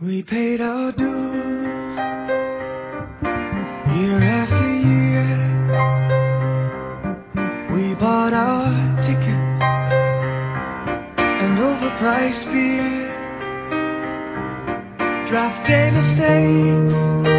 We paid our dues year after year. We bought our tickets and overpriced beer. Draft day mistakes